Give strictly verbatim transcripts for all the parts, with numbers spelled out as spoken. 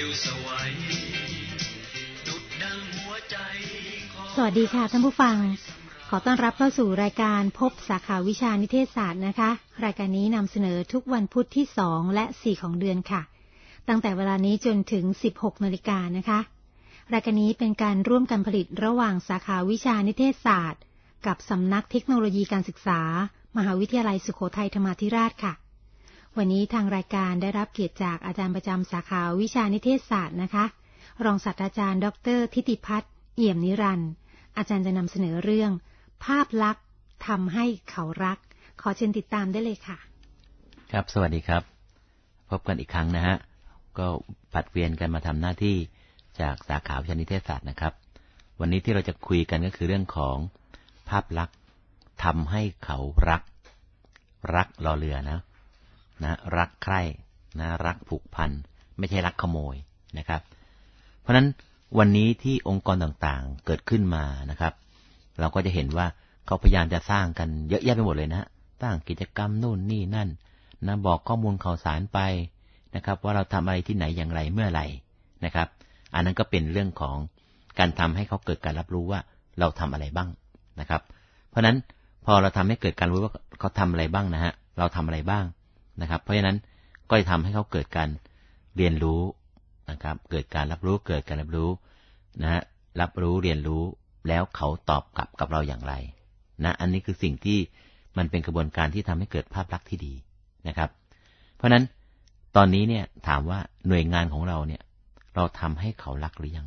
สวัสดีค่ะท่านผู้ฟังขอต้อนรับเข้าสู่รายการพบสาขาวิชานิเทศศาสตร์นะคะรายการนี้นำเสนอทุกวันพุธที่สองและสี่ของเดือนค่ะตั้งแต่เวลานี้จนถึงสิบหกนาฬิกานะคะรายการนี้เป็นการร่วมกันผลิตระหว่างสาขาวิชานิเทศศาสตร์กับสำนักเทคโนโลยีการศึกษามหาวิทยาลัยสุโขทัยธรรมาธิราชค่ะวันนี้ทางรายการได้รับเกียรติจากอาจารย์ประจำสาขาวิชานิเทศศาสตร์นะคะรองศาสตราจารย์ดร.ทิติพัฒน์เอี่ยมนิรันดร์อาจารย์จะนำเสนอเรื่องภาพลักษณ์ทำให้เขารักขอเชิญติดตามได้เลยค่ะครับสวัสดีครับพบกันอีกครั้งนะฮะก็ผัดเวียนกันมาทำหน้าที่จากสาขาวิชานิเทศศาสตร์นะครับวันนี้ที่เราจะคุยกันก็คือเรื่องของภาพลักษณ์ทำให้เขารักรักรอเรือนะนะรักใคร่นะรักผูกพันไม่ใช่รักขโมยนะครับเพราะฉะนั้นวันนี้ที่องค์กรต่างๆเกิดขึ้นมานะครับเราก็จะเห็นว่าเขาพยายามจะสร้างกันเยอะแยะไปหมดเลยนะสร้างกิจกรรมนู่นนี่นั่นนะบอกข้อมูลข่าวสารไปนะครับว่าเราทำอะไรที่ไหนอย่างไรเมื่อไหร่นะครับอันนั้นก็เป็นเรื่องของการทำให้เขาเกิดการรับรู้ว่าเราทำอะไรบ้างนะครับเพราะฉะนั้นพอเราทำให้เกิดการรู้ว่าเขาทำอะไรบ้างนะฮะเราทำอะไรบ้างนะครับเพราะฉะนั้นก็จะทำให้เขาเกิดการเรียนรู้นะครับเกิดการรับรู้เกิดการรับรู้นะฮะรับรู้เรียนรู้แล้วเขาตอบกลับกับเราอย่างไรนะอันนี้คือสิ่งที่มันเป็นกระบวนการที่ทำให้เกิดภาพลักษณ์ที่ดีนะครับเพราะฉะนั้นตอนนี้เนี่ยถามว่าหน่วยงานของเราเนี่ยเราทำให้เขารักหรือยัง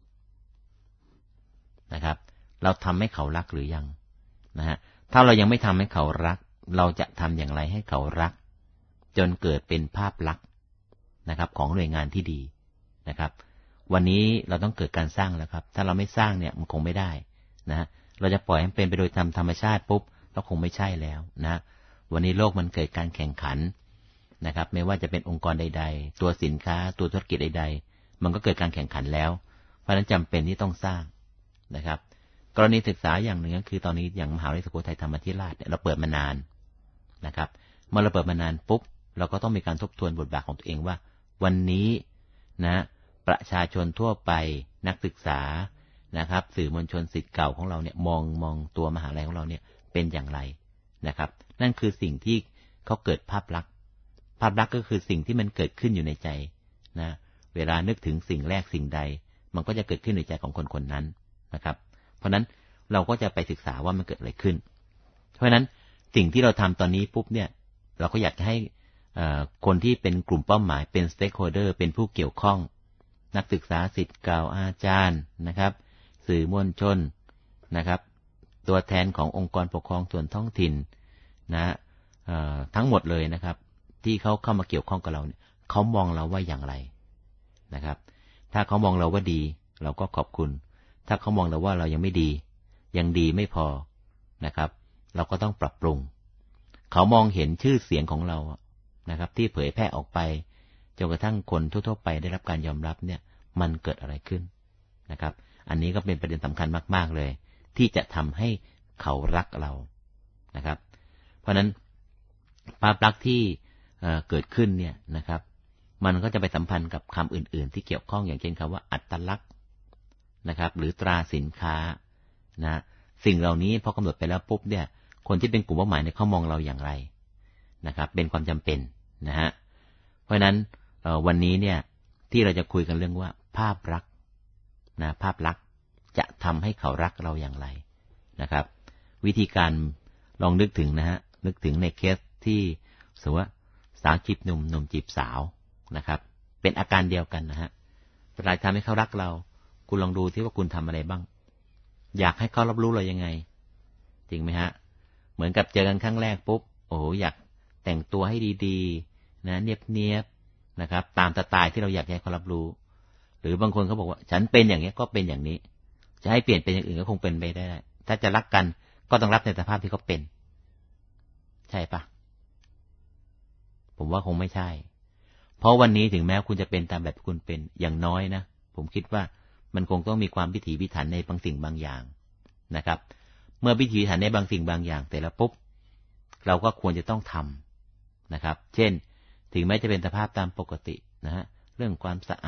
นะครับเราทำให้เขารักหรือยังนะฮะถ้าเรายังไม่ทำให้เขารักเราจะทำอย่างไรให้เขารักจนเกิดเป็นภาพลักษณ์นะครับของหน่วยงานที่ดีนะครับวันนี้เราต้องเกิดการสร้างแล้วครับถ้าเราไม่สร้างเนี่ยมันคงไม่ได้นะเราจะปล่อยให้เป็นไปโดยธรรมธรรมชาติปุ๊บก็คงไม่ใช่แล้วนะวันนี้โลกมันเกิดการแข่งขันนะครับไม่ว่าจะเป็นองค์กรใดๆตัวสินค้าตัวธุรกิจใดๆมันก็เกิดการแข่งขันแล้วเพราะฉะนั้นจำเป็นที่ต้องสร้างนะครับกรณีศึกษาอย่างหนึ่งก็คือตอนนี้อย่างมหาวิทยาลัยสุโขทัยธรรมาธิราชเนี่ยเราเปิดมานานนะครับเมื่อเราเปิดมานานปุ๊บเราก็ต้องมีการทบทวนบทบาทของตัวเองว่าวันนี้นะประชาชนทั่วไปนักศึกษานะครับสื่อมวลชนศิษย์เก่าของเราเนี่ยมองมองตัวมหาวิทยาลัยของเราเนี่ยเป็นอย่างไรนะครับนั่นคือสิ่งที่เขาเกิดภาพลักษณ์ภาพลักษณ์ก็คือสิ่งที่มันเกิดขึ้นอยู่ในใจนะเวลานึกถึงสิ่งแรกสิ่งใดมันก็จะเกิดขึ้นในใจของคนคนนั้นนะครับเพราะนั้นเราก็จะไปศึกษาว่ามันเกิดอะไรขึ้นเพราะฉะนั้นสิ่งที่เราทำตอนนี้ปุ๊บเนี่ยเราก็อยากจะให้คนที่เป็นกลุ่มเป้าหมายเป็นสเต็กโฮลเดอร์เป็นผู้เกี่ยวข้องนักศึกษาศิษย์เก่าอาจารย์นะครับสื่อมวลชนนะครับตัวแทนขององค์กรปกครองส่วนท้องถิ่นนะทั้งหมดเลยนะครับที่เขาเข้ามาเกี่ยวข้องกับเราเนี่ยเขามองเราว่าอย่างไรนะครับถ้าเขามองเราว่าดีเราก็ขอบคุณถ้าเขามองเราว่าเรายังไม่ดียังดีไม่พอนะครับเราก็ต้องปรับปรุงเขามองเห็นชื่อเสียงของเรานะครับที่เผยแพร่ออกไปจนกระทั่งคนทั่วๆไปได้รับการยอมรับเนี่ยมันเกิดอะไรขึ้นนะครับอันนี้ก็เป็นประเด็นสำคัญมากๆเลยที่จะทำให้เขารักเรานะครับเพราะฉะนั้นภาพลักษณ์ที่เกิดขึ้นเนี่ยนะครับมันก็จะไปสัมพันธ์กับคำอื่นๆที่เกี่ยวข้องอย่างเช่นคำว่าอัตลักษณ์นะครับหรือตราสินค้านะสิ่งเหล่านี้พอกำหนดไปแล้วปุ๊บเนี่ยคนที่เป็นกลุ่มเป้าหมายเนี่ยเขามองเราอย่างไรนะครับเป็นความจำเป็นนะฮะเพราะฉะนั้นวันนี้เนี่ยที่เราจะคุยกันเรื่องว่าภาพลักษณ์นะภาพลักษณ์จะทำให้เขารักเราอย่างไรนะครับวิธีการลองนึกถึงนะฮะนึกถึงในเคสที่สมมติว่าสาวจีบหนุ่มหนุ่มจีบสาวนะครับเป็นอาการเดียวกันนะฮะเวลาทำให้เขารักเราคุณลองดูที่ว่าคุณทำอะไรบ้างอยากให้เขารับรู้เรายังไงจริงไหมฮะเหมือนกับเจอกันครั้งแรกปุ๊บโอ้โหอยากแต่งตัวให้ดีๆนะเนียบๆนะครับตามสไตล์ที่เราอยากให้เขารับรู้หรือบางคนเขาบอกว่าฉันเป็นอย่างนี้ก็เป็นอย่างนี้จะให้เปลี่ยนเป็นอย่างอื่นก็คงเป็นไปได้ถ้าจะรักกันก็ต้องรับในสภาพที่เขาเป็นใช่ปะผมว่าคงไม่ใช่เพราะวันนี้ถึงแม้คุณจะเป็นตามแบบที่คุณเป็นอย่างน้อยนะผมคิดว่ามันคงต้องมีความพิถีพิถันในบางสิ่งบางอย่างนะครับเมื่อพิถีพิถันในบางสิ่งบางอย่างแต่ละปุ๊บเราก็ควรจะต้องทำนะครับเช่นถึงแม้จะเป็นสภาพตามปกตินะฮะเรื่องความสะอาด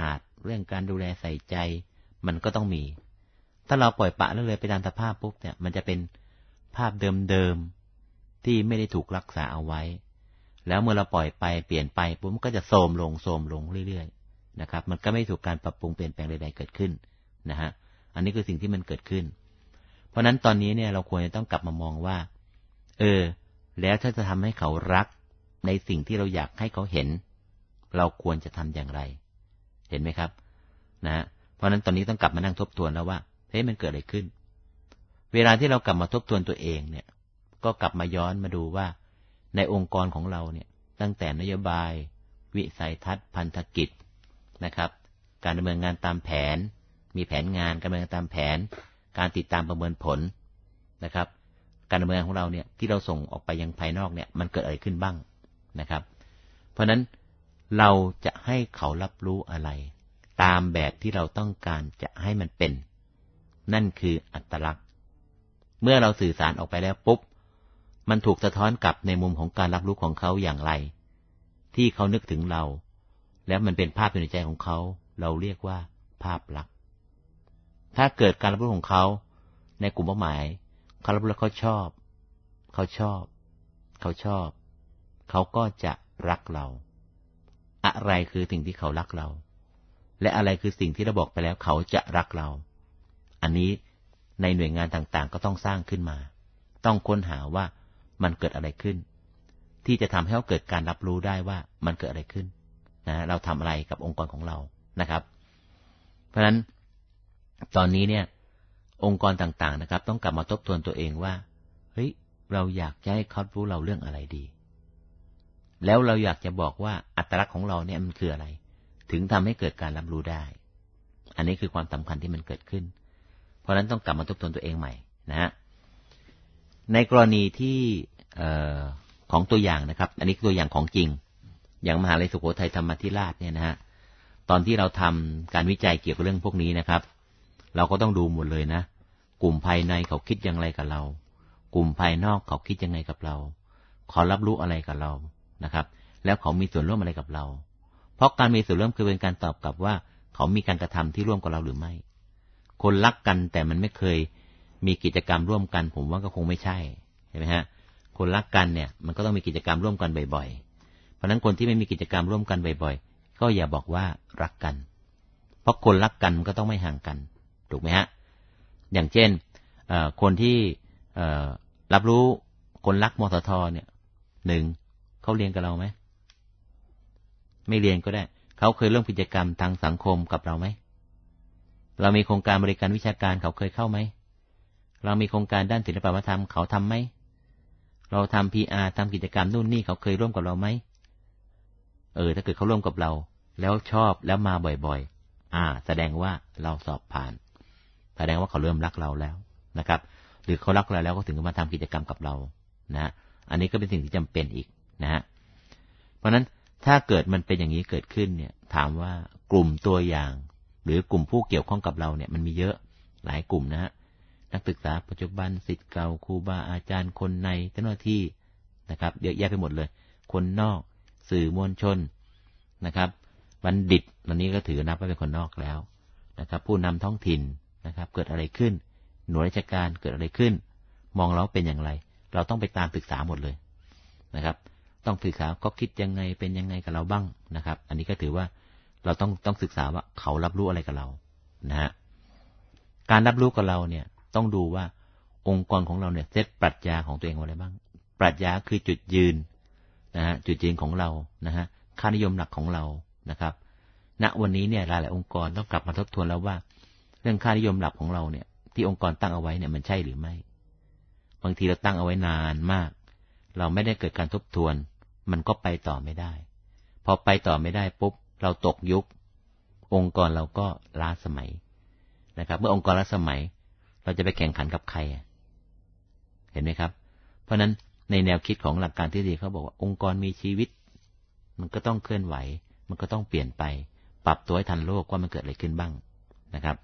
เรื่องการดูแลใส่ใจมันก็ต้องมีถ้าเราปล่อยปละแล้วเลยไปตามสภาพปุ๊บเนี่ยมันจะเป็นภาพเดิมๆที่ไม่ได้ถูกรักษาเอาไว้แล้วเมื่อเราปล่อยไปเปลี่ยนไปปุ๊บมันก็จะโทรมลงโทรมลงเรื่อยๆนะครับมันก็ไม่ถูกการปรับปรุงเปลี่ยนแปลงใดๆเกิดขึ้นนะฮะอันนี้คือสิ่งที่มันเกิดขึ้นเพราะนั้นตอนนี้เนี่ยเราควรจะต้องกลับมามองว่าเออแล้วถ้าจะทำให้เขารักในสิ่งที่เราอยากให้เขาเห็นเราควรจะทำอย่างไรเห็นไหมครับนะเพราะนั้นตอนนี้ต้องกลับมานั่งทบทวนแล้วว่าเฮ้ยมันเกิดอะไรขึ้นเวลาที่เรากลับมาทบทวนตัวเองเนี่ยก็กลับมาย้อนมาดูว่าในองค์กรของเราเนี่ยตั้งแต่นโยบายวิสัยทัศน์พันธกิจนะครับการดำเนินงานตามแผนมีแผนงานการดำเนินงานตามแผนการติดตามประเมินผลนะครับการดำเนินงานของเราเนี่ยที่เราส่งออกไปยังภายนอกเนี่ยมันเกิดอะไรขึ้นบ้างนะครับเพราะนั้นเราจะให้เขารับรู้อะไรตามแบบที่เราต้องการจะให้มันเป็นนั่นคืออัตลักษณ์เมื่อเราสื่อสารออกไปแล้วปุ๊บมันถูกสะท้อนกลับในมุมของการรับรู้ของเขาอย่างไรที่เขานึกถึงเราแล้วมันเป็นภาพในใจของเขาเราเรียกว่าภาพลักษณ์ถ้าเกิดการรับรู้ของเขาในกลุ่มเป้าหมายเขารับรู้แล้วเขาชอบเขาชอบเขาชอบเขาก็จะรักเราอะไรคือสิ่งที่เขารักเราและอะไรคือสิ่งที่เราบอกไปแล้วเขาจะรักเราอันนี้ในหน่วยงานต่างๆก็ต้องสร้างขึ้นมาต้องค้นหาว่ามันเกิดอะไรขึ้นที่จะทำให้เขาเกิดการรับรู้ได้ว่ามันเกิดอะไรขึ้นนะเราทำอะไรกับองค์กรของเรานะครับเพราะฉะนั้นตอนนี้เนี่ยองค์กรต่างๆนะครับต้องกลับมาทบทวนตัวเองว่าเฮ้ยเราอยากจะให้เขารู้เราเรื่องอะไรดีแล้วเราอยากจะบอกว่าอัตลักษณ์ของเราเนี่ยมันคืออะไรถึงทำให้เกิดการรับรู้ได้อันนี้คือความสำคัญที่มันเกิดขึ้นเพราะฉะนั้นต้องกลับมาทบทวนตัวเองใหม่นะฮะในกรณีที่เอ่อของตัวอย่างนะครับอันนี้ตัวอย่างของจริงอย่างมหาวิทยาลัยสุโขทัยธรรมาธิราชเนี่ยนะฮะตอนที่เราทำการวิจัยเกี่ยวกับเรื่องพวกนี้นะครับเราก็ต้องดูหมดเลยนะกลุ่มภายในเขาคิดอย่างไรกับเรากลุ่มภายนอกเขาคิดยังไงกับเราเขารับรู้อะไรกับเรานะครับแล้วเขามีส่วนร่วมอะไรกับเราเพราะการมีส่วนร่วมคือเป็นการตอบกลับว่าเขามีการกระทำที่ร่วมกับเราหรือไม่คนรักกันแต่มันไม่เคยมีกิจกรรมร่วมกันผมว่าก็คงไม่ใช่ใช่ไหมฮะคนรักกันเนี่ยมันก็ต้องมีกิจกรรมร่วมกันบ่อยๆเพราะฉะนั้นคนที่ไม่มีกิจกรรมร่วมกันบ่อยๆก็อย่าบอกว่ารักกันเพราะคนรักกันมันก็ต้องไม่ห่างกันถูกไหมฮะอย่างเช่นคนที่รับรู้คนรักมสทเนี่ยหนึ่งเขาเรียนกับเราไหมไม่เรียนก็ได้เขาเคยร่วมกิจกรรมทางสังคมกับเราไหมเรามีโครงการบริการวิชาการเขาเคยเข้าไหมเรามีโครงการด้านศิลปวัฒนธรรมเขาทำไหมเราทำ พี อาร์ ทำกิจกรรมนู่นนี่เขาเคยร่วมกับเราไหมเออถ้าเกิดเขาร่วมกับเราแล้วชอบแล้วมาบ่อยๆอ่าแสดงว่าเราสอบผ่านแสดงว่าเขาเริ่มรักเราแล้วนะครับหรือเขารักเราแล้วก็ถึงมาทำกิจกรรมกับเรานะอันนี้ก็เป็นสิ่งที่จำเป็นอีกนะฮะเพราะฉะนั้นถ้าเกิดมันเป็นอย่างนี้เกิดขึ้นเนี่ยถามว่ากลุ่มตัวอย่างหรือกลุ่มผู้เกี่ยวข้องกับเราเนี่ยมันมีเยอะหลายกลุ่มนะฮะนักศึกษาปัจจุบันศิษย์เก่าครูบาอาจารย์คนในเจ้าหน้าที่นะครับเยอะแยะไปหมดเลยคนนอกสื่อมวลชนนะครับบัณฑิตวันนี้ก็ถือนับว่าเป็นคนนอกแล้วนะครับผู้นำท้องถิ่นนะครับเกิดอะไรขึ้นหน่วยราชการเกิดอะไรขึ้นมองเราเป็นอย่างไรเราต้องไปตามศึกษาหมดเลยนะครับต้องศึกษาก็คิดยังไงเป็นยังไงกับเราบ้างนะครับอันนี้ก็ถือว่าเราต้องต้องศึกษาว่าเขารับรู้อะไรกับเรานะฮะการรับรู้กับเราเนี่ยต้องดูว่าองค์กรของเราเนี่ยเซตปรัชญาของตัวเองอะไรบ้างปรัชญาคือจุดยืนนะฮะจุดยืนของเรานะฮะค่านิยมหลักของเรานะครับณวันนี้เนี่ยหลายๆองค์กรต้องกลับมาทบทวนแล้วว่าเรื่องค่านิยมหลักของเราเนี่ยที่องค์กรตั้งเอาไว้เนี่ยมันใช่หรือไม่บางทีเราตั้งเอาไว้นานมากเราไม่ได้เกิดการทบทวนมันก็ไปต่อไม่ได้พอไปต่อไม่ได้ปุ๊บเราตกยุคองค์กรเราก็ล้าสมัยนะครับเมื่อองค์กรล้าสมัยเราจะไปแข่งขันกับใครเห็นไหมครับเพราะนั้นในแนวคิดของหลักการที่ดีเขาบอกว่าองค์กรมีชีวิตมันก็ต้องเคลื่อนไหวมันก็ต้องเปลี่ยนไปปรับตัวให้ทันโลกว่ามันเกิดอะไรขึ้นบ้างนะครับ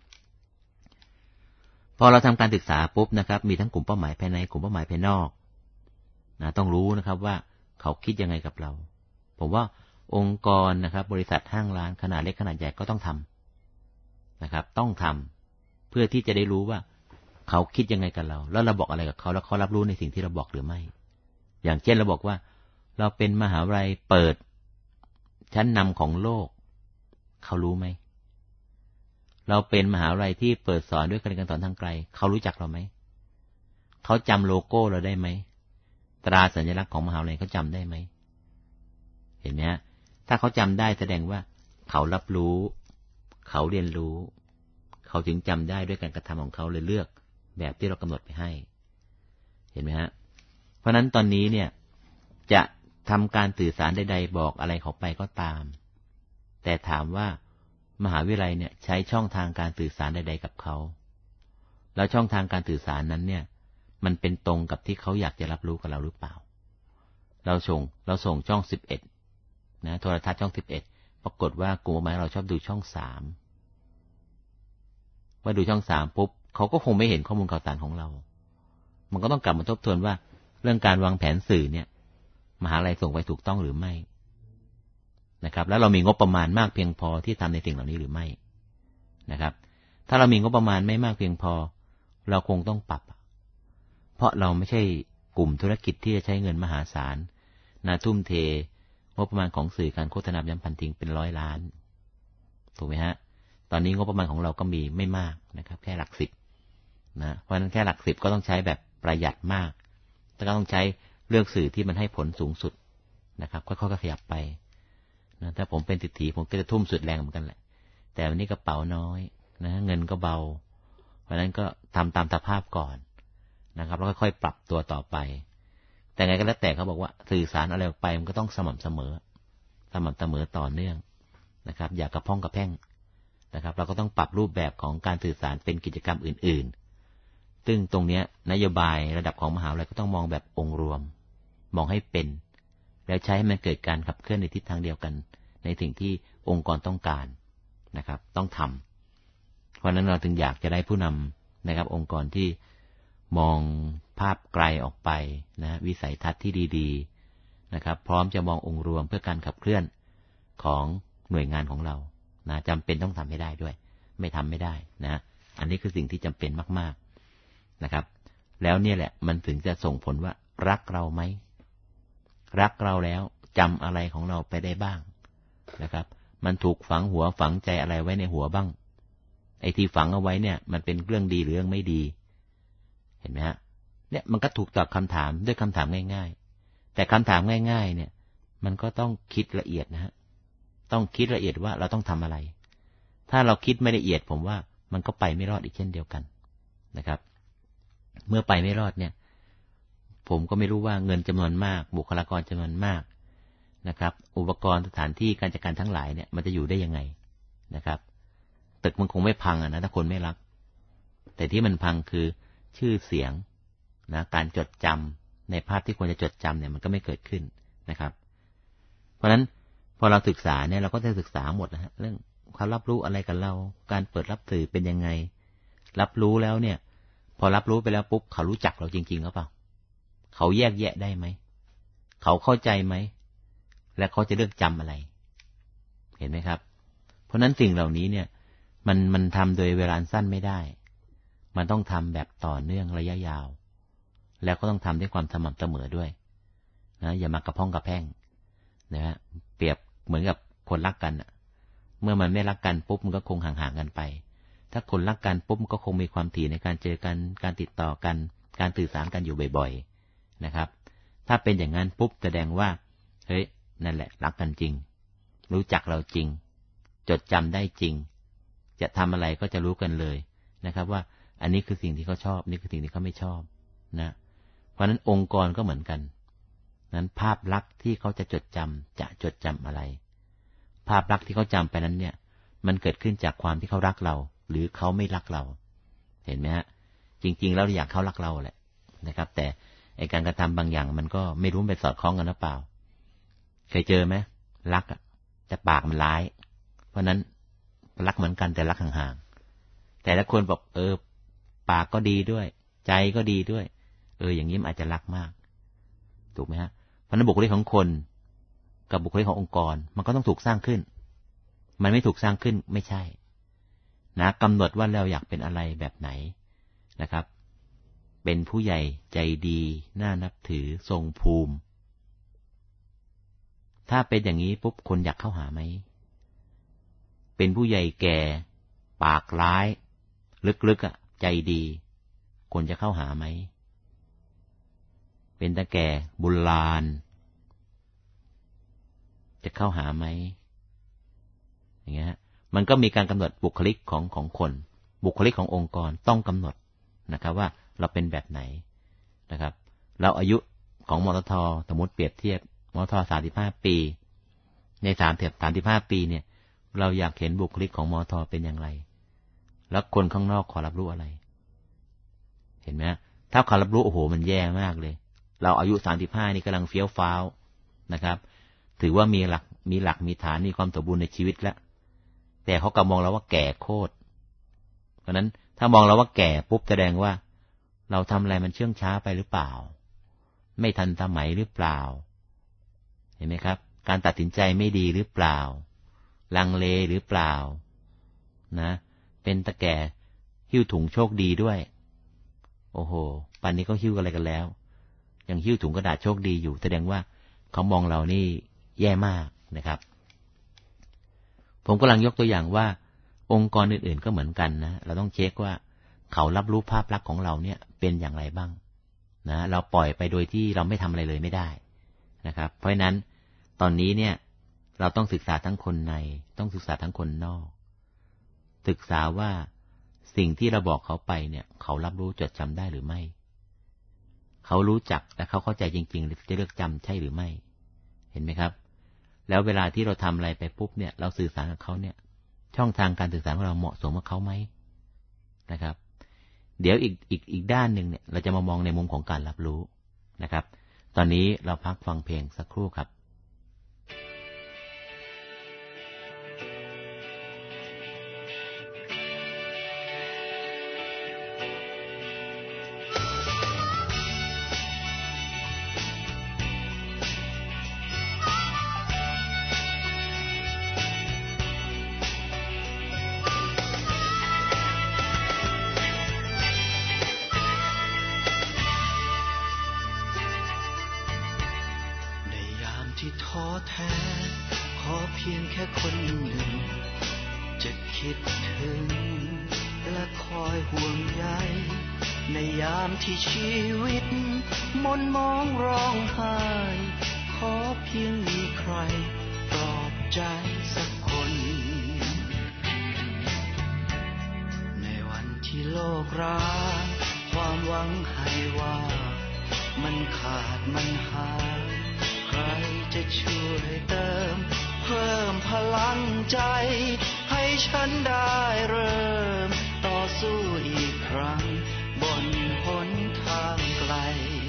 พอเราทำการศึกษาปุ๊บนะครับมีทั้งกลุ่มเป้าหมายภายในกลุ่มเป้าหมายภายนอกนะต้องรู้นะครับว่าเขาคิดยังไงกับเราผมว่าองค์กรนะครับบริษัทห้างร้านขนาดเล็กขนาดใหญ่ก็ต้องทนะครับต้องทำเพื่อที่จะได้รู้ว่าเขาคิดยังไงกับเราแล้วเราบอกอะไรกับเขาแล้วเขารับรู้ในสิ่งที่เราบอกหรือไม่อย่างเช่นเราบอกว่าเราเป็นมหาวิทยาลัยเปิดชั้นนำของโลกเขารู้ไหมเราเป็นมหาวิทยาลัยที่เปิดสอนด้วยการเรียนการสอนทางไกลเขารู้จักเราไหมเขาจำโลโก้เราได้ไหมตราสัญลักษณ์ของมหาวิทยาลัยเขาจำได้ไหมเห็นไหมฮะถ้าเขาจำได้แสดงว่าเขารับรู้เขาเรียนรู้เขาถึงจำได้ด้วยการกระทำของเขาเลยเลือกแบบที่เรากำหนดไปให้เห็นไหมฮะเพราะนั้นตอนนี้เนี่ยจะทำการสื่อสารใดๆบอกอะไรเขาไปก็ตามแต่ถามว่ามหาวิทยาลัยเนี่ยใช้ช่องทางการสื่อสารใดๆกับเขาแล้วช่องทางการสื่อสารนั้นเนี่ยมันเป็นตรงกับที่เขาอยากจะรับรู้กับเราหรือเปล่าเราส่งเราส่งช่องสิบเอ็ดนะโทรทัศน์ช่องสิบเอ็ดปรากฏว่ากลุ่มเราชอบดูช่องสามเมื่อดูช่องสามปุ๊บเขาก็คงไม่เห็นข้อมูลข่าวสารของเรามันก็ต้องกลับมาทบทวนว่าเรื่องการวางแผนสื่อเนี่ยมหาวิทยาลัยส่งไปถูกต้องหรือไม่นะครับแล้วเรามีงบประมาณมากเพียงพอที่ทำในสิ่งเหล่านี้หรือไม่นะครับถ้าเรามีงบประมาณไม่มากเพียงพอเราคงต้องปรับเพราะเราไม่ใช่กลุ่มธุรกิจที่จะใช้เงินมหาศาลนะทุ่มเทงบประมาณของสื่อการโฆษณาย้ำพันทิงเป็นร้อยล้านถูกไหมฮะตอนนี้งบประมาณของเราก็มีไม่มากนะครับแค่หลักสิบนะเพราะฉะนั้นแค่หลักสิบก็ต้องใช้แบบประหยัดมากแต่ก็ต้องใช้เลือกสื่อที่มันให้ผลสูงสุดนะครับค่อยๆขยับไปนะถ้าผมเป็นติถีผมก็จะทุ่มสุดแรงเหมือนกันแหละแต่วันนี้กระเป๋าน้อยนะเงินก็เบาเพราะฉะนั้นก็ทำตามสภาพก่อนนะครับแล้วค่อยๆปรับตัวต่อไปแต่ไงก็แล้วแต่เขาบอกว่าสื่อสารอะไรออกไปมันก็ต้องสม่ำเสมอสม่ำเสมอต่อเนื่องนะครับอย่ากระพ้องกระแพ่งนะครับเราก็ต้องปรับรูปแบบของการสื่อสารเป็นกิจกรรมอื่นๆซึ่งตรงนี้นโยบายระดับของมหาวิทยาลัยก็ต้องมองแบบองค์รวมมองให้เป็นแล้วใช้ให้มันเกิดการขับเคลื่อนในทิศทางเดียวกันในสิ่งที่องค์กรต้องการนะครับต้องทำเพราะนั้นเราถึงอยากจะได้ผู้นำนะครับองค์กรที่มองภาพไกลออกไปนะวิสัยทัศน์ที่ดีๆนะครับพร้อมจะมององค์รวมเพื่อการขับเคลื่อนของหน่วยงานของเรานะจำเป็นต้องทำให้ได้ด้วยไม่ทำไม่ได้นะอันนี้คือสิ่งที่จำเป็นมากๆนะครับแล้วเนี่ยแหละมันถึงจะส่งผลว่ารักเราไหมรักเราแล้วจำอะไรของเราไปได้บ้างนะครับมันถูกฝังหัวฝังใจอะไรไว้ในหัวบ้างไอ้ที่ฝังเอาไว้เนี่ยมันเป็นเรื่องดีหรือเรื่องไม่ดีเห็นไหมฮะเนี่ยมันก็ถูกตอบคำถามด้วยคำถามง่ายๆแต่คำถามง่ายๆเนี่ยมันก็ต้องคิดละเอียดนะฮะต้องคิดละเอียดว่าเราต้องทำอะไรถ้าเราคิดไม่ละเอียดผมว่ามันก็ไปไม่รอดอีกเช่นเดียวกันนะครับเมื่อไปไม่รอดเนี่ยผมก็ไม่รู้ว่าเงินจำนวนมากบุคลากรจำนวนมากนะครับอุปกรณ์สถานที่การจัดการทั้งหลายเนี่ยมันจะอยู่ได้ยังไงนะครับตึกมันคงไม่พังอ่ะนะถ้าคนไม่รักแต่ที่มันพังคือชื่อเสียงนะการจดจำในภาพที่ควรจะจดจำเนี่ยมันก็ไม่เกิดขึ้นนะครับเพราะฉะนั้นพอเราศึกษาเนี่ยเราก็จะศึกษาหมดนะฮะเรื่องความรับรู้อะไรกับเราการเปิดรับสื่อเป็นยังไงรับรู้แล้วเนี่ยพอรับรู้ไปแล้วปุ๊บเขารู้จักเราจริงๆหรือเปล่าเขาแยกแยะได้ไหมเขาเข้าใจไหมและเขาจะเลือกจำอะไรเห็นไหมครับเพราะนั้นสิ่งเหล่านี้เนี่ยมันมันทำโดยเวลาสั้นไม่ได้มันต้องทำแบบต่อเนื่องระยะยาวแล้วก็ต้องทำด้วยความสม่ำเสมอด้วยนะอย่ามากระพ้องกระแพ่งนะฮะเปรียบเหมือนกับคนรักกันเมื่อมันไม่รักกันปุ๊บมันก็คงห่างๆกันไปถ้าคนรักกันปุ๊บมันก็คงมีความถี่ในการเจอกันการติดต่อกันการสื่อสารกันอยู่บ่อยๆนะครับถ้าเป็นอย่างนั้นปุ๊บแสดงว่าเฮ้ยนั่นแหละรักกันจริงรู้จักเราจริงจดจำได้จริงจะทำอะไรก็จะรู้กันเลยนะครับว่าอันนี้คือสิ่งที่เขาชอบนี่คือสิ่งที่เขาไม่ชอบนะเพราะนั้นองค์กรก็เหมือนกันนั้นภาพลักษณ์ที่เขาจะจดจำจะจดจำอะไรภาพลักษณ์ที่เขาจำไปนั้นเนี่ยมันเกิดขึ้นจากความที่เขารักเราหรือเขาไม่รักเราเห็นไหมฮะจริงๆแล้วอยากเขารักเราแหละนะครับแต่ไอ้การกระทำบางอย่างมันก็ไม่รู้ไปสอดคล้องกันหรือเปล่าเคยเจอไหมรักอ่ะแต่ปากมันร้ายเพราะนั้นรักเหมือนกันแต่รักห่างๆแต่ละคนบอกเออปากก็ดีด้วยใจก็ดีด้วยเอออย่างนี้มันอาจจะรักมากถูกไหมฮะเพราะนั้นบุคลิกของคนกับบุคลิกขององค์กรมันก็ต้องถูกสร้างขึ้นมันไม่ถูกสร้างขึ้นไม่ใช่นะกำหนดว่าเราอยากเป็นอะไรแบบไหนนะครับเป็นผู้ใหญ่ใจดีน่านับถือทรงภูมิถ้าเป็นอย่างนี้ปุ๊บคนอยากเข้าหาไหมเป็นผู้ใหญ่แก่ปากร้ายลึกๆอ่ะใจดีคนจะเข้าหาไหมเป็นตาแก่บุญลานจะเข้าหาไหมอย่างเงี้ยมันก็มีการกำหนดบุคลิกของของคนบุคลิกขององค์กรต้องกำหนดนะครับว่าเราเป็นแบบไหนนะครับเราอายุของมทท.สมมติเปรียบเทียบมทท.สามสิบห้าปีในสามสามสิบห้าปีเนี่ยเราอยากเห็นบุคลิกของมทท.เป็นอย่างไรแล้วคนข้างนอกขอรับรู้อะไรเห็นไหมถ้าขอรับรู้โอ้โหมันแย่มากเลยเราอายุสามสิบห้านี่กำลังเฟี้ยวฟ้าวนะครับถือว่ามีหลักมีหลักมีฐานมีความสมบูรณ์ในชีวิตแล้วแต่เขากลับมองเราว่าแก่โคตรเพราะนั้นถ้ามองเราว่าแก่ปุ๊บแสดงว่าเราทำอะไรมันเชื่องช้าไปหรือเปล่าไม่ทันสมัยหรือเปล่าเห็นไหมครับการตัดสินใจไม่ดีหรือเปล่าลังเลหรือเปล่านะเป็นตะแก่หิ้วถุงโชคดีด้วยโอ้โหปันนี้ก็หิ้วอะไรกันแล้วยังหิ้วถุงกระดาษโชคดีอยู่แสดงว่าเขามองเรานี่แย่มากนะครับผมกำลังยกตัวอย่างว่าองค์กรอื่นๆก็เหมือนกันนะเราต้องเช็คว่าเขารับรู้ภาพลักษณ์ของเราเนี่ยเป็นอย่างไรบ้างนะเราปล่อยไปโดยที่เราไม่ทำอะไรเลยไม่ได้นะครับเพราะฉะนั้นตอนนี้เนี่ยเราต้องศึกษาทั้งคนในต้องศึกษาทั้งคนนอกศึกษาว่าสิ่งที่เราบอกเขาไปเนี่ยเขารับรู้จดจำได้หรือไม่เขารู้จักและเขาเข้าใจจริงๆหรือจะเลือกจำใช่หรือไม่เห็นไหมครับแล้วเวลาที่เราทำอะไรไปปุ๊บเนี่ยเราสื่อสารกับเขาเนี่ยช่องทางการสื่อสารของเราเหมาะสมกับเขาไหมนะครับเดี๋ยวอีกอีกอีกด้านหนึ่งเนี่ยเราจะมามองในมุมของการรับรู้นะครับตอนนี้เราพักฟังเพลงสักครู่ครับที่ท้อแท้ขอเพียงแค่คนหนึ่งจะคิดถึงและคอยห่วงใยในยามที่ชีวิตมนมองร้องไห้ขอเพียงมีใครปลอบใจสักคนในวันที่โลกร้างความหวังให้ว่ามันขาดมันหายใครจะช่วยเติมเพิ่มพลังใจให้ฉันได้เริ่มต่อสู้อีกครั้งบนหนทางไกล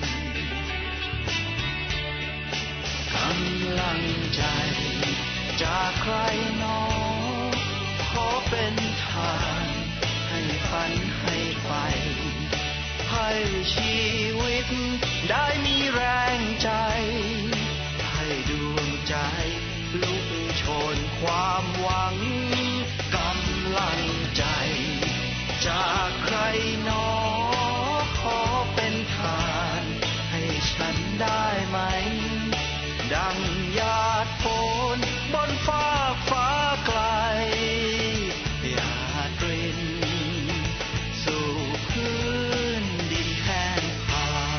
กำลังใจจากใครหนอขอเป็นทางให้ฝันให้ไฟให้ชีวิตได้มีแรงใจดวงใจลุกโชนความหวังกำลังใจจากใครหนอขอเป็นทานให้ฉันได้ไหมดังหยาดฝนบนฟ้าฟ้าไกลหยาดรินสู่พื้นดินแห้งผ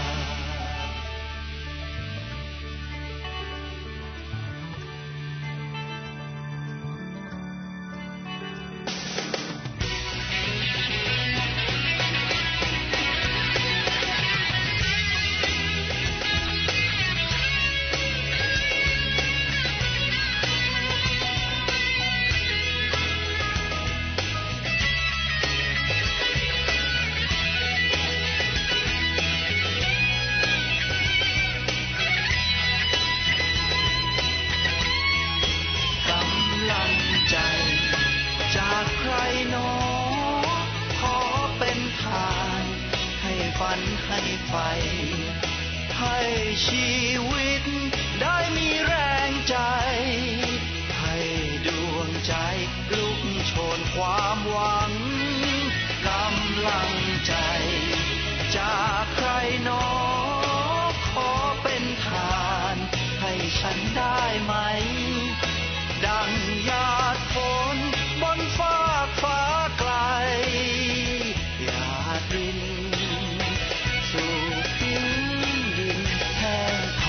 ฝันให้ไฟให้ชีวิตได้มีแรงใจให้ดวงใจลุกโชนความหวังกำลังใจจากใครหนอขอเป็นทานให้ฉันได้ไหมดังหยาดฝนบนฟากฟ้าไกลหยาดรินสู่พื้นดินแห้งผ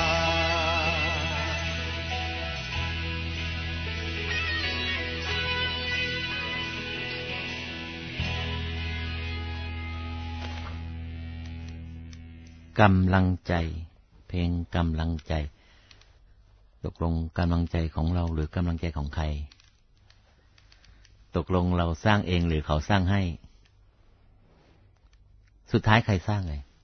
ากำลังใจเพลงกำลังใจตกลงกำลังใจของเราหรือกำลังใจของใครตกลงเราสร้างเองหรือเขาสร้างให้สุดท้ายใครสร้างเลย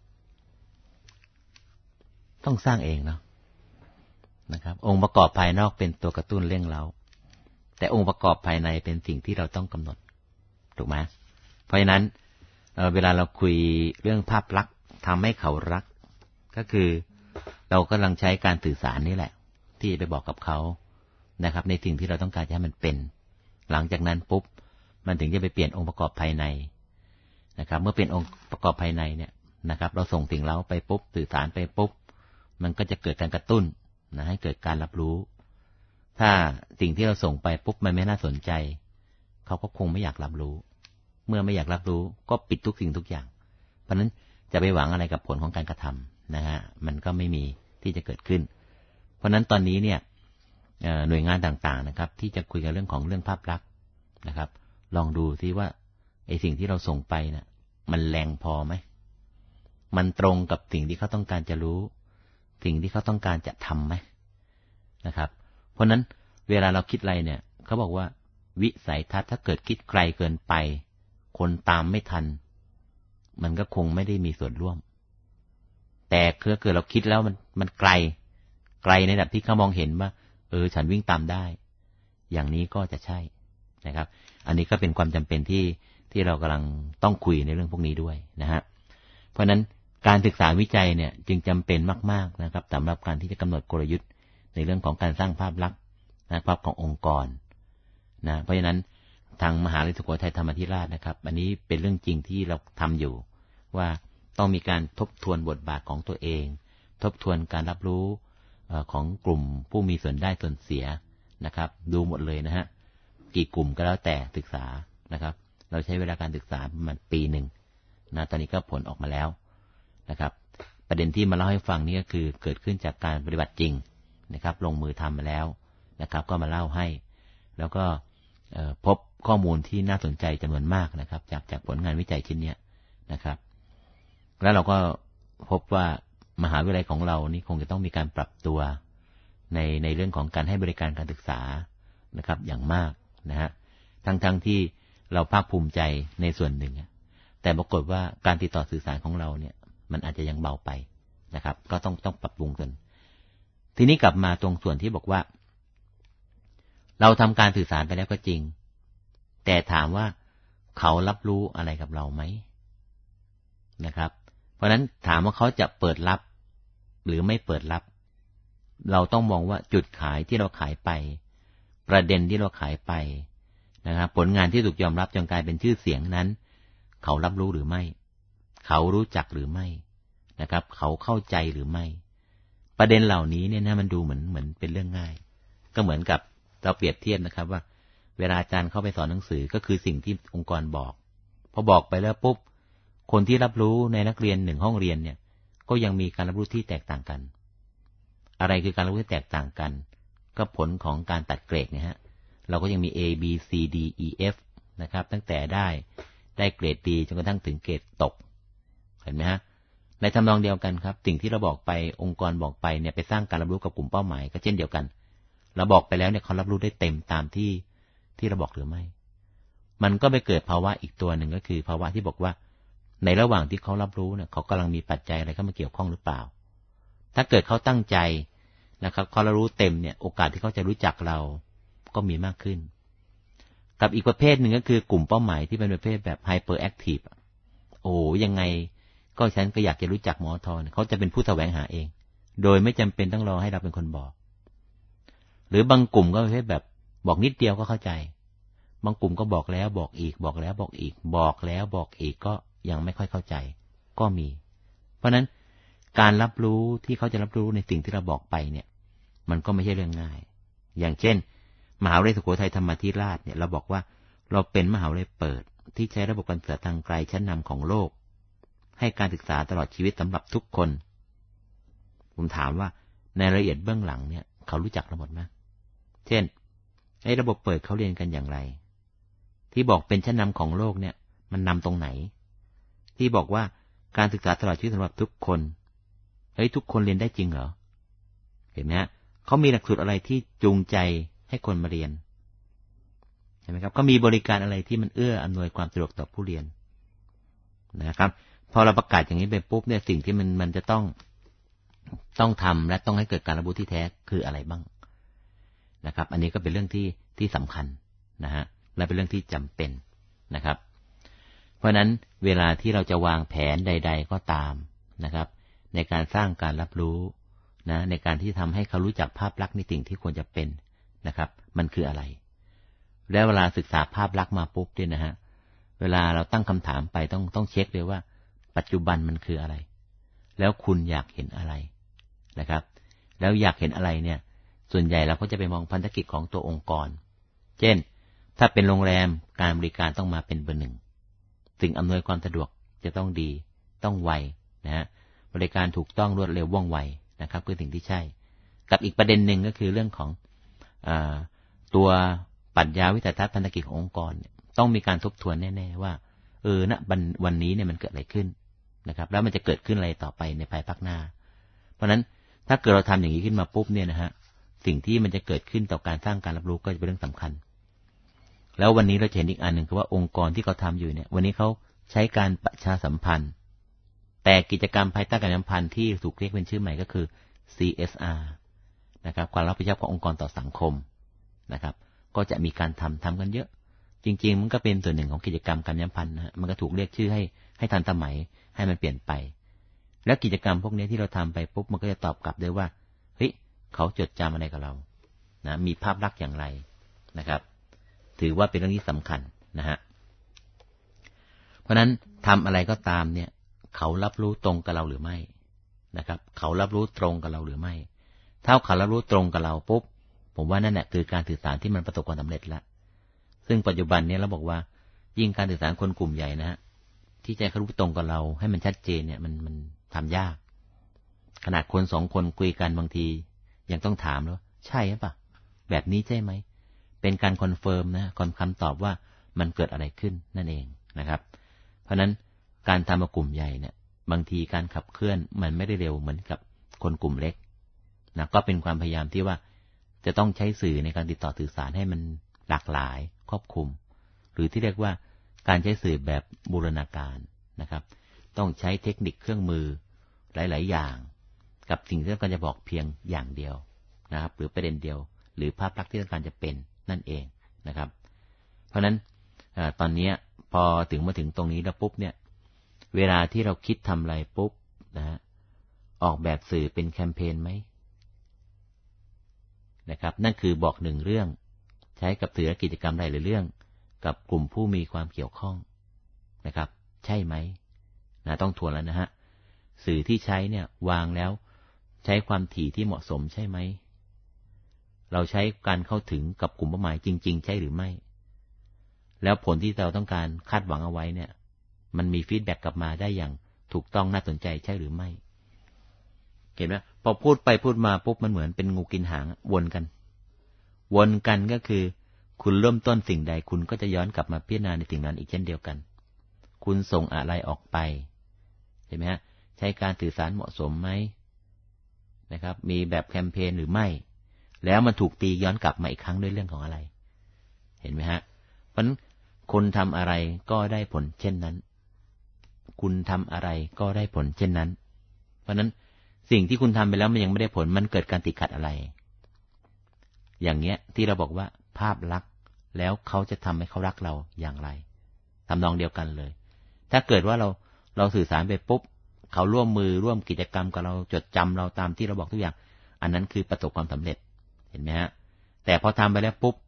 ต้องสร้างเองเนาะนะครับองค์ประกอบภายนอกเป็นตัวกระตุ้นเร่งเร้าแต่องค์ประกอบภายในเป็นสิ่งที่เราต้องกำหนดถูกไหมเพราะฉะนั้น เอ่อ เวลาเราคุยเรื่องภาพลักษณ์ทำให้เขารักก็คือเรากำลังใช้การสื่อสารนี่แหละที่จะไปบอกกับเขานะครับในสิ่งที่เราต้องการให้มันเป็นหลังจากนั้นปุ๊บมันถึงจะไปเปลี่ยนองค์ประกอบภายในนะครับเมื่อเป็นองค์ประกอบภายในเนี่ยนะครับเราส่งสิ่งเร้าไปปุ๊บสื่อสารไปปุ๊บมันก็จะเกิดการกระตุ้นนะให้เกิดการรับรู้ถ้าสิ่งที่เราส่งไปปุ๊บมันไม่น่าสนใจเขาก็คงไม่อยากรับรู้เมื่อไม่อยากรับรู้ก็ปิดทุกสิ่งทุกอย่างเพราะฉะนั้นจะไปหวังอะไรกับผลของการกระทำนะฮะมันก็ไม่มีที่จะเกิดขึ้นเพราะฉะนั้นตอนนี้เนี่ยหน่วยงานต่างๆนะครับที่จะคุยกันเรื่องของเรื่องภาพลักษณ์นะครับลองดูซิว่าไอ้สิ่งที่เราส่งไปเนี่ยมันแรงพอไหมมันตรงกับสิ่งที่เขาต้องการจะรู้สิ่งที่เขาต้องการจะทำไหมนะครับเพราะนั้นเวลาเราคิดอะไรเนี่ยเขาบอกว่าวิสัยทัศน์ถ้าเกิดคิดไกลเกินไปคนตามไม่ทันมันก็คงไม่ได้มีส่วนร่วมแต่คือเกิดเราคิดแล้วมันมันไกลไกลในระดับที่เขามองเห็นว่าเออฉันวิ่งตามได้อย่างนี้ก็จะใช่นะครับอันนี้ก็เป็นความจำเป็นที่ที่เรากำลังต้องคุยในเรื่องพวกนี้ด้วยนะฮะเพราะฉะนั้นการศึกษาวิจัยเนี่ยจึงจำเป็นมากๆนะครับสำหรับการที่จะกำหนดกลยุทธ์ในเรื่องของการสร้างภาพลักษณ์นะภาพขององค์กรนะเพราะฉะนั้นทางมหาวิทยาลัยสุโขทัยธรรมาธิราชนะครับอันนี้เป็นเรื่องจริงที่เราทำอยู่ว่าต้องมีการทบทวนบทบาทของตัวเองทบทวนการรับรู้ของกลุ่มผู้มีส่วนได้ส่วนเสียนะครับดูหมดเลยนะฮะกี่กลุ่มก็แล้วแต่ศึกษานะครับเราใช้เวลาการศึกษาประมาณปีหนึ่งนะตอนนี้ก็ผลออกมาแล้วนะครับประเด็นที่มาเล่าให้ฟังนี่ก็คือเกิดขึ้นจากการปฏิบัติจริงนะครับลงมือทำมาแล้วนะครับก็มาเล่าให้แล้วก็พบข้อมูลที่น่าสนใจจำนวนมากนะครับจากจากผลงานวิจัยชิ้นนี้นะครับแล้วเราก็พบว่ามหาวิทยาลัยของเรานี่คงจะต้องมีการปรับตัวในในเรื่องของการให้บริการการศึกษานะครับอย่างมากนะฮะทั้งๆ ท, ที่เราภาคภูมิใจในส่วนหนึ่งแต่ปรากฏว่าการติดต่อสื่อสารของเราเนี่ยมันอาจจะยังเบาไปนะครับก็ต้องต้องปรับปรุงกันทีนี้กลับมาตรงส่วนที่บอกว่าเราทำการสื่อสารไปแล้วก็จริงแต่ถามว่าเขารับรู้อะไรกับเราไหมนะครับเพราะฉะนั้นถามว่าเขาจะเปิดรับหรือไม่เปิดรับเราต้องมองว่าจุดขายที่เราขายไปประเด็นที่เราขายไปนะครับผลงานที่ถูกยอมรับจนกลายเป็นชื่อเสียงนั้นเขารับรู้หรือไม่เขารู้จักหรือไม่นะครับเขาเข้าใจหรือไม่ประเด็นเหล่านี้เนี่ยนะมันดูเหมือนเหมือนเป็นเรื่องง่ายก็เหมือนกับเราเปรียบเทียบนะครับว่าเวลาอาจารย์เข้าไปสอนหนังสือก็คือสิ่งที่องค์กรบอกพอบอกไปแล้วปุ๊บคนที่รับรู้ในนักเรียนหนึ่งห้องเรียนเนี่ยก็ยังมีการรับรู้ที่แตกต่างกันอะไรคือการรับรู้ที่แตกต่างกันก็ผลของการตัดเกรดนะฮะเราก็ยังมี A B C D E F นะครับตั้งแต่ได้ได้เกรดดีจนกระทั่งถึงเกรดตกเห็นไหมฮะในทำนองเดียวกันครับสิ่งที่เราบอกไปองค์กรบอกไปเนี่ยไปสร้างการรับรู้กับกลุ่มเป้าหมายก็เช่นเดียวกันเราบอกไปแล้วเนี่ยเขารับรู้ได้เต็มตามที่ที่เราบอกหรือไม่มันก็ไปเกิดภาวะอีกตัวหนึ่งก็คือภาวะที่บอกว่าในระหว่างที่เขารับรู้เนี่ยเขากำลังมีปัจจัยอะไรเข้ามาเกี่ยวข้องหรือเปล่าถ้าเกิดเขาตั้งใจนะครับเขารับรู้เต็มเนี่ยโอกาสที่เขาจะรู้จักเราก็มีมากขึ้นกับอีกประเภทหนึ่งก็คือกลุ่มเป้าหมายที่เป็นประเภทแบบไฮเปอร์แอคทีฟโอ้ยังไงก็ฉันก็อยากจะรู้จักหมอทอนเขาจะเป็นผู้แสวงหาเองโดยไม่จำเป็นต้องรอให้เราเป็นคนบอกหรือบางกลุ่มก็ประเภทแบบบอกนิดเดียวก็เข้าใจบางกลุ่มก็บอกแล้วบอกอีกบอกแล้วบอกอีกบอกแล้วบอกอีกก็ยังไม่ค่อยเข้าใจก็มี เพราะนั้นการรับรู้ที่เขาจะรับรู้ในสิ่งที่เราบอกไปเนี่ยมันก็ไม่ใช่เรื่องง่ายอย่างเช่นมหาวิทยาลัยสุโขทัยธรรมาธิราชเนี่ยเราบอกว่าเราเป็นมหาวิทยาลัยเปิดที่ใช้ระบบการศึกษาทางไกลชั้นนำของโลกให้การศึกษาตลอดชีวิตสำหรับทุกคนผมถามว่าในรายละเอียดเบื้องหลังเนี่ยเขารู้จักเราหมดไหมเช่นไอ้ระบบเปิดเขาเรียนกันอย่างไรที่บอกเป็นชั้นนำของโลกเนี่ยมันนำตรงไหนที่บอกว่าการศึกษาตลอดชีวิตสำหรับทุกคนเฮ้ยทุกคนเรียนได้จริงเหรอเห็นไหมฮะเขามีหลักสูตรอะไรที่จูงใจให้คนมาเรียนเห็นไหมครับเขามีบริการอะไรที่มันเอื้ออำนวยความสะดวกต่อผู้เรียนนะครับพอเราประกาศอย่างนี้ไปปุ๊บเนี่ยสิ่งที่มันมันจะต้องต้องทำและต้องให้เกิดการรับรู้ที่แท้คืออะไรบ้างนะครับอันนี้ก็เป็นเรื่องที่ที่สำคัญนะฮะและเป็นเรื่องที่จำเป็นนะครับเพราะนั้นเวลาที่เราจะวางแผนใดๆก็ตามนะครับในการสร้างการรับรู้นะในการที่ทำให้เขารู้จักภาพลักษณ์ในสิ่งที่ควรจะเป็นนะครับมันคืออะไรแล้วเวลาศึกษาภาพลักษณ์มาปุ๊บเนี่ยนะฮะเวลาเราตั้งคำถามไปต้องต้องเช็คเลยว่าปัจจุบันมันคืออะไรแล้วคุณอยากเห็นอะไรนะครับแล้วอยากเห็นอะไรเนี่ยส่วนใหญ่เราก็จะไปมองพันธกิจของตัวองค์กรเช่นถ้าเป็นโรงแรมการบริการต้องมาเป็นเบอร์หนึ่งสิ่งอำนวยความสะดวกจะต้องดีต้องไวนะฮะบริการถูกต้องรวดเร็วว่องไวนะครับคือสิ่งที่ใช่กับอีกประเด็นหนึ่งก็คือเรื่องของอ่าตัวปรัชญาวิสัยทัศน์พันธกิจขององค์กรต้องมีการทบทวนแน่ๆว่าเออณวันนี้เนี่ยมันเกิดอะไรขึ้นนะครับแล้วมันจะเกิดขึ้นอะไรต่อไปในภายภาคหน้าเพราะฉะนั้นถ้าเกิดเราทำอย่างนี้ขึ้นมาปุ๊บเนี่ยนะฮะสิ่งที่มันจะเกิดขึ้นต่อการสร้างการรับรู้ก็จะเป็นเรื่องสำคัญแล้ววันนี้เราเห็นอีกอันหนึ่งคือว่าองค์กรที่เขาทำอยู่เนี่ยวันนี้เขาใช้การประชาสัมพันธ์แต่กิจกรรมภายใต้การสัมพันธ์ที่ถูกเรียกเป็นชื่อใหม่ก็คือ ซี เอส อาร์ นะครับความรับผิดชอบขององค์กรต่อสังคมนะครับก็จะมีการทำทำกันเยอะจริงๆมันก็เป็นส่วนหนึ่งของกิจกรรมการสัมพันธ์นะฮะมันก็ถูกเรียกชื่อให้ให้ทันสมัยให้มันเปลี่ยนไปแล้วกิจกรรมพวกนี้ที่เราทำไปปุ๊บมันก็จะตอบกลับด้วยว่าเฮ้ยเขาจดจำอะไรกับเรานะมีภาพลักษณ์อย่างไรนะครับถือว่าเป็นเรื่องที่สำคัญนะฮะเพราะนั้นทำอะไรก็ตามเนี่ยเขารับรู้ตรงกับเราหรือไม่นะครับเขารับรู้ตรงกับเราหรือไม่ถ้าเขารับรู้ตรงกับเราปุ๊บผมว่านั่นแหละคือการสื่อสารที่มันประสบความสำเร็จแล้วซึ่งปัจจุบันนี้เราบอกว่ายิ่งการสื่อสารคนกลุ่มใหญ่นะฮะที่จะเขารู้ตรงกับเราให้มันชัดเจนเนี่ยมันมันทำยากขนาดคนสองคนคุยกันบางทียังต้องถามแล้วใช่หรือเปล่าแบบนี้ใช่ไหมเป็นการคอนเฟิร์มนะคอนคำตอบว่ามันเกิดอะไรขึ้นนั่นเองนะครับเพราะนั้นการทำกับกลุ่มใหญ่เนี่ยบางทีการขับเคลื่อนมันไม่ได้เร็วเหมือนกับคนกลุ่มเล็กนะก็เป็นความพยายามที่ว่าจะต้องใช้สื่อในการติดต่อสื่อสารให้มันหลากหลายครอบคลุมหรือที่เรียกว่าการใช้สื่อแบบบูรณาการนะครับต้องใช้เทคนิคเครื่องมือหลายๆอย่างกับสิ่งที่ต้องการจะบอกเพียงอย่างเดียวนะครับหรือประเด็นเดียวหรือภาพลักษณ์ที่ต้องการจะเป็นนั่นเองนะครับเพราะฉะนั้นตอนนี้พอถึงมาถึงตรงนี้แล้วปุ๊บเนี่ยเวลาที่เราคิดทำอะไรปุ๊บนะฮะออกแบบสื่อเป็นแคมเปญไหมนะครับนั่นคือบอกหนึ่งเรื่องใช้กับสื่อและกิจกรรมใดหรือเรื่องกับกลุ่มผู้มีความเกี่ยวข้องนะครับใช่ไหมนะต้องทวนแล้วนะฮะสื่อที่ใช้เนี่ยวางแล้วใช้ความถี่ที่เหมาะสมใช่ไหมเราใช้การเข้าถึงกับกลุ่มเป้าหมายจริงๆใช่หรือไม่แล้วผลที่เราต้องการคาดหวังเอาไว้เนี่ยมันมีฟีดแบ็กกลับมาได้อย่างถูกต้องน่าสนใจใช่หรือไม่เห็นไหมพอพูดไปพูดมาปุ๊บมันเหมือนเป็นงูกินหางวนกันวนกันก็คือคุณเริ่มต้นสิ่งใดคุณก็จะย้อนกลับมาพิจารณาในสิ่งนั้นอีกเช่นเดียวกันคุณส่งอะไรออกไปเห็นไหมฮะใช้การสื่อสารเหมาะสมไหมนะครับมีแบบแคมเปญหรือไม่แล้วมันถูกตีย้อนกลับมาอีกครั้งด้วยเรื่องของอะไรเห็นไหมฮะเพราะฉะนั้นคุณทำอะไรก็ได้ผลเช่นนั้นคุณทำอะไรก็ได้ผลเช่นนั้นเพราะฉะนั้นสิ่งที่คุณทำไปแล้วมันยังไม่ได้ผลมันเกิดการติดขัดอะไรอย่างเงี้ยที่เราบอกว่าภาพลักษณ์แล้วเขาจะทำให้เขารักเราอย่างไรทำนองเดียวกันเลยถ้าเกิดว่าเราเราสื่อสารไปปุ๊บเขาร่วมมือร่วมกิจกรรมกับเราจดจำเราตามที่เราบอกทุกอย่างอันนั้นคือประสบความสำเร็จเห็นไหมฮะแต่พอทำไปแล้วปุ๊บ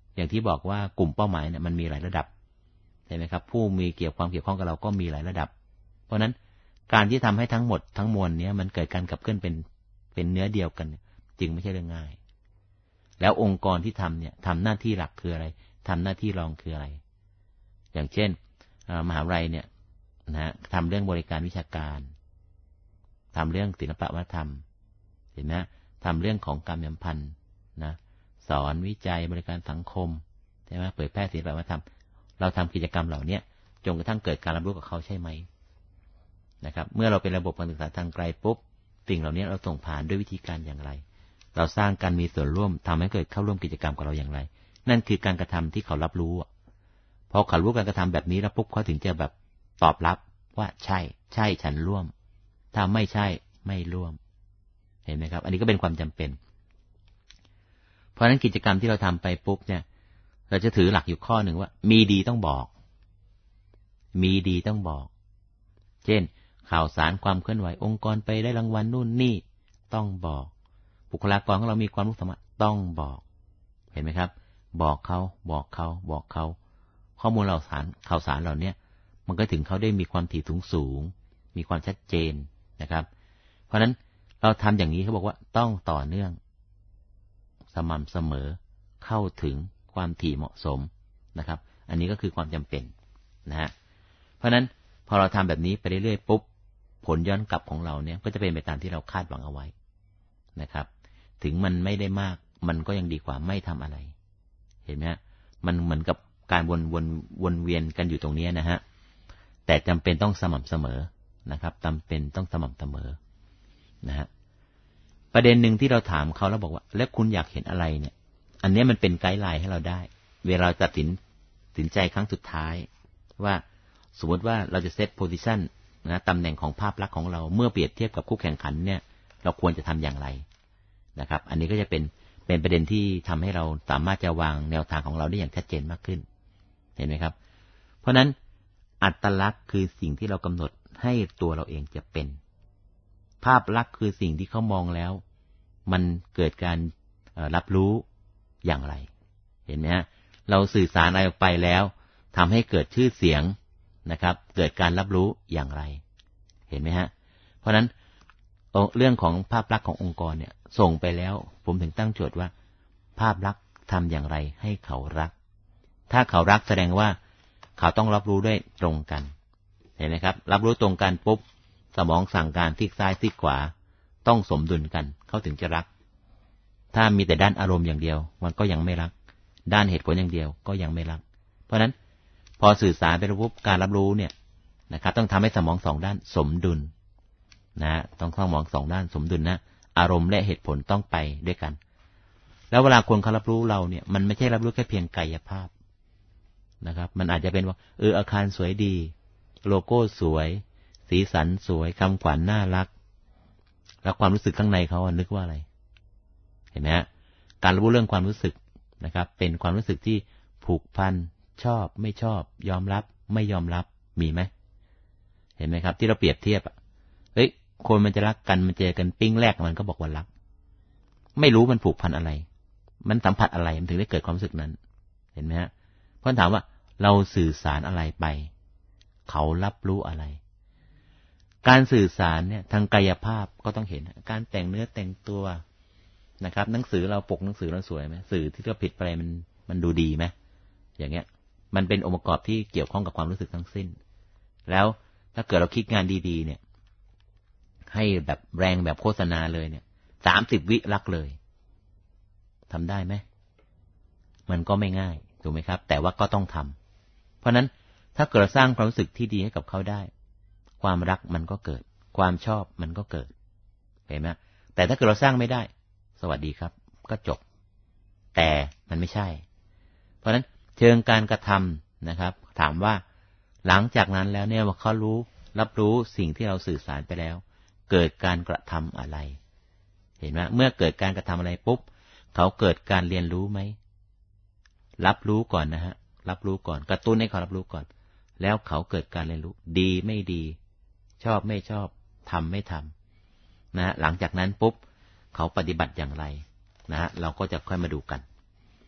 อย่างที่บอกว่ากลุ่มเป้าหมายเนี่ยมันมีหลายระดับใช่ไหมครับผู้มีเกี่ยวความเกี่ยวข้องกับเราก็มีหลายระดับเพราะฉะนั้นการที่ทำให้ทั้งหมดทั้งมวลเนี้ยมันเกิดการขับเคลื่อนเป็นเป็นเนื้อเดียวกันจึงไม่ใช่เรื่องง่ายแล้วองค์กรที่ทำเนี่ยทำหน้าที่หลักคืออะไรทำหน้าที่รองคืออะไรอย่างเช่นมหาวิทยาลัยเนี่ยนะทำเรื่องบริการวิชาการทำเรื่องศิลปวัฒนธรรมเห็นไหมทำเรื่องของการสัมพันธ์นะสอนวิจัยบริการสังคมใช่ไหมเผยแพร่ศิลปวัฒนธรรมเราทำกิจกรรมเหล่านี้จนกระทั่งเกิดการรับรู้กับเขาใช่ไหมนะครับเมื่อเราเป็นระบบการศึกษาทางไกลปุ๊บสิ่งเหล่านี้เราส่งผ่านด้วยวิธีการอย่างไรเราสร้างการมีส่วนร่วมทำให้เกิดเข้าร่วมกิจกรรมกับเราอย่างไรนั่นคือการกระทำที่เขารับรู้พอเขารู้การกระทำแบบนี้แล้วปุ๊บเขาถึงจะแบบตอบรับว่าใช่ใช่ฉันร่วมถ้าไม่ใช่ไม่ร่วมเห็นไหมครับอันนี้ก็เป็นความจำเป็นเพราะฉะนั้นกิจกรรมที่เราทำไปปุ๊บเนี่ยเราจะถือหลักอยู่ข้อหนึ่งว่ามีดีต้องบอกมีดีต้องบอกเช่นข่าวสารความเคลื่อนไหวองค์กรไปได้รางวัลนู่นนี่ต้องบอกบุคลากรของเรามีความรู้สามารถต้องบอกเห็นไหมครับบอกเขาบอกเขาบอกเขาข้อมูลเหล่าสารข่าวสารเหล่านี้มันก็ถึงเขาได้มีความถี่สูงสูงมีความชัดเจนนะครับเพราะฉะนั้นเราทำอย่างนี้เขาบอกว่าต้องต่อเนื่องสม่ำเสมอเข้าถึงความถี่เหมาะสมนะครับอันนี้ก็คือความจำเป็นนะฮะเพราะฉะนั้นพอเราทำแบบนี้ไปเรื่อยๆปุ๊บผลย้อนกลับของเราเนี่ยก็จะเป็นไปตามที่เราคาดหวังเอาไว้นะครับถึงมันไม่ได้มากมันก็ยังดีกว่าไม่ทำอะไรเห็นไหมฮะมันเหมือนกับการวนวนวนเวียนกันอยู่ตรงนี้นะฮะแต่จำเป็นต้องสม่ำเสมอนะครับจำเป็นต้องสม่ำเสมอนะฮะประเด็นหนึ่งที่เราถามเขาแล้วบอกว่าแล้วคุณอยากเห็นอะไรเนี่ยอันนี้มันเป็นไกด์ไลน์ให้เราได้เวลาตัดสินสินใจครั้งสุดท้ายว่าสมมติว่าเราจะเซตโพซิชันนะตำแหน่งของภาพลักษณ์ของเราเมื่อเปรียบเทียบกับคู่แข่งขันเนี่ยเราควรจะทำอย่างไรนะครับอันนี้ก็จะเป็นเป็นประเด็นที่ทำให้เราสามารถจะวางแนวทางของเราได้อย่างชัดเจนมากขึ้นเห็นไหมครับเพราะนั้นอัตลักษณ์คือสิ่งที่เรากำหนดให้ตัวเราเองจะเป็นภาพลักษณ์คือสิ่งที่เขามองแล้วมันเกิดการรับรู้อย่างไรเห็นไหมฮะเราสื่อสารอะไรออกไปแล้วทำให้เกิดชื่อเสียงนะครับเกิดการรับรู้อย่างไรเห็นไหมฮะเพราะฉะนั้นเรื่องของภาพลักษณ์ขององค์กรเนี่ยส่งไปแล้วผมถึงตั้งโจทย์ว่าภาพลักษณ์ทำอย่างไรให้เขารักถ้าเขารักแสดงว่าเขาต้องรับรู้ด้วยตรงกันเห็นไหมครับรับรู้ตรงกันปุ๊บสมองสั่งการซีกซ้ายซีกขวาต้องสมดุลกันเขาถึงจะรักถ้ามีแต่ด้านอารมณ์อย่างเดียวมันก็ยังไม่รักด้านเหตุผลอย่างเดียวก็ยังไม่รักเพราะฉะนั้นพอสื่อสารไปปุ๊บการรับรู้เนี่ยนะครับต้องทำให้สมองสองด้านสมดุลนะต้องสมองสองด้านสมดุลนะอารมณ์และเหตุผลต้องไปด้วยกันแล้วเวลาคนเขารับรู้เราเนี่ยมันไม่ใช่รับรู้แค่เพียงกายภาพนะครับมันอาจจะเป็นว่าเอออาคารสวยดีโลโก้สวยสีสันสวยคำขวัญน่ารักแล้วความรู้สึกข้างในเขานึกว่าอะไรเห็นไหมฮะการรู้เรื่องความรู้สึกนะครับเป็นความรู้สึกที่ผูกพันชอบไม่ชอบยอมรับไม่ยอมรับมีไหมเห็นไหมครับที่เราเปรียบเทียบอ่ะเฮ้ยคนมันจะรักกันมันเจอกันปิ้งแรกมันก็บอกว่ารักไม่รู้มันผูกพันอะไรมันสัมผัสอะไรมันถึงได้เกิดความรู้สึกนั้นเห็นไหมฮะเพราะถามว่าเราสื่อสารอะไรไปเขารับรู้อะไรการสื่อสารเนี่ยทางกายภาพก็ต้องเห็นการแต่งเนื้อแต่งตัวนะครับหนังสือเราปกหนังสือเราสวยไหมสื่อที่เราผิดไปมันมันดูดีไหมอย่างเงี้ยมันเป็นองค์ประกอบที่เกี่ยวข้องกับความรู้สึกทั้งสิ้นแล้วถ้าเกิดเราคิดงานดีๆเนี่ยให้แบบแรงแบบโฆษณาเลยเนี่ยสามสิบวิรักเลยทำได้ไหมมันก็ไม่ง่ายถูกไหมครับแต่ว่าก็ต้องทำเพราะนั้นถ้าเกิดสร้างความรู้สึกที่ดีให้กับเขาได้ความรักมันก็เกิดความชอบมันก็เกิดเห็นไหมแต่ถ้าเกิดเราสร้างไม่ได้สวัสดีครับก็จบแต่มันไม่ใช่เพราะนั้นเชิงการกระทำนะครับถามว่าหลังจากนั้นแล้วเนี่ยว่าเขารู้รับรู้สิ่งที่เราสื่อสารไปแล้วเกิดการกระทำอะไรเห็นไหมเมื่อเกิดการกระทำอะไรปุ๊บเขาเกิดการเรียนรู้ไหมรับรู้ก่อนนะฮะรับรู้ก่อนกระตุ้นให้เขารับรู้ก่อนแล้วเขาเกิดการเรียนรู้ดีไม่ดีชอบไม่ชอบทำไม่ทำนะหลังจากนั้นปุ๊บเขาปฏิบัติอย่างไรนะเราก็จะค่อยมาดูกัน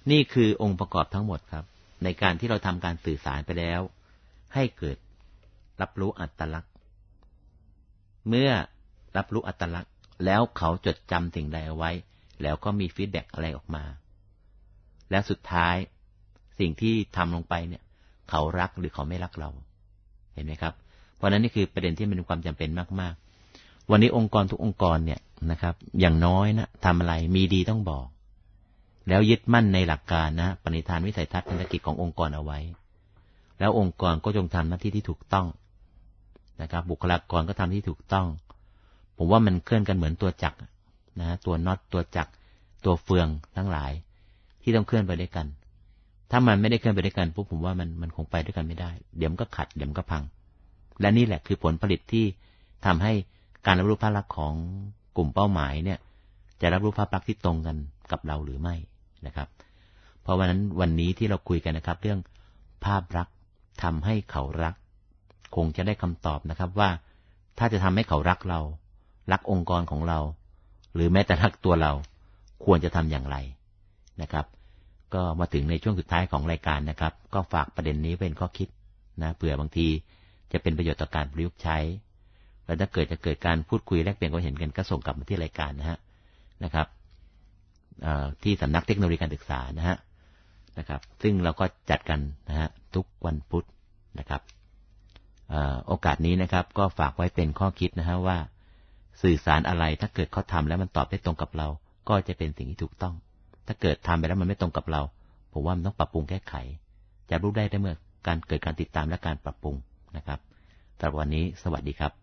นี่คือองค์ประกอบทั้งหมดครับในการที่เราทำการสื่อสารไปแล้วให้เกิดรับรู้อัตลักษณ์เมื่อรับรู้อัตลักษณ์แล้วเขาจดจำสิ่งใดเอาไว้แล้วก็มีฟีดแบ็กอะไรออกมาแล้วสุดท้ายสิ่งที่ทำลงไปเนี่ยเขารักหรือเขาไม่รักเราเห็นไหมครับเพราะนั้นนี่คือประเด็นที่มันมีความจำเป็นมากๆวันนี้องค์กรทุกองค์กรเนี่ยนะครับอย่างน้อยนะทำอะไรมีดีต้องบอกแล้วยึดมั่นในหลักการนะปณิธานวิสัยทัศน์พันธกิจขององค์กรเอาไว้แล้วองค์กรก็จงทำหน้าที่ที่ถูกต้องนะครับบุคลากรก็ทำที่ถูกต้องผมว่ามันเคลื่อนกันเหมือนตัวจักรนะตัวน็อตตัวจักรตัวเฟืองทั้งหลายที่ต้องเคลื่อนไปด้วยกันถ้ามันไม่ได้เคลื่อนไปด้วยกันปุ๊บผมว่ามันมันคงไปด้วยกันไม่ได้เดี๋ยวมันก็ขัดเดี๋ยวมันก็พังและนี่แหละคือผลผลิตที่ทำให้การรับรู้ภาพลักษณ์ของกลุ่มเป้าหมายเนี่ยจะรับรู้ภาพลักษณ์ที่ตรงกันกับเราหรือไม่นะครับเพราะวันนั้นวันนี้ที่เราคุยกันนะครับเรื่องภาพลักษณ์ทำให้เขารักคงจะได้คำตอบนะครับว่าถ้าจะทำให้เขารักเรารักองค์กรของเราหรือแม้แต่รักตัวเราควรจะทำอย่างไรนะครับก็มาถึงในช่วงสุดท้ายของรายการนะครับก็ฝากประเด็นนี้เป็นข้อคิดนะเผื่อบางทีจะเป็นประโยชน์ต่อการประยุกต์ใช้แล้วถ้าเกิดจะเกิดการพูดคุยแลกเปลี่ยนความเห็นกันก็ส่งกลับมาที่รายการนะฮะนะครับที่สำนักเทคโนโลยีการศึกษานะฮะนะครับซึ่งเราก็จัดกันนะฮะทุกวันพุธนะครับโอกาสนี้นะครับก็ฝากไว้เป็นข้อคิดนะฮะว่าสื่อสารอะไรถ้าเกิดเขาทำแล้วมันตอบได้ตรงกับเราก็จะเป็นสิ่งที่ถูกต้องถ้าเกิดทำไปแล้วมันไม่ตรงกับเราผมว่ามันต้องปรับปรุงแก้ไขจะรู้ได้ได้เมื่อการเกิดการติดตามและการปรับปรุงนะครับสำหรับวันนี้สวัสดีครับ